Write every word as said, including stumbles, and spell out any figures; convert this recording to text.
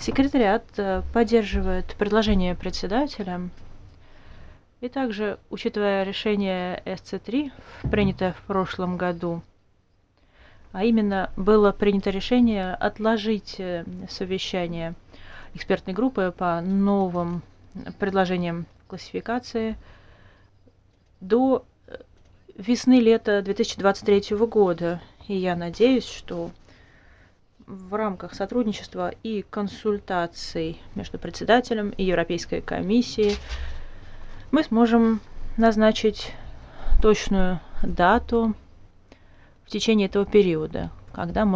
Секретариат э, поддерживает предложение председателя, и также, учитывая решение С Ц три, принятое в прошлом году, а именно было принято решение отложить э, совещание экспертной группы по новым предложениям классификации до э, весны-лета две тысячи двадцать третьего года. И я надеюсь, что в рамках сотрудничества и консультаций между председателем и Европейской комиссией мы сможем назначить точную дату в течение этого периода, когда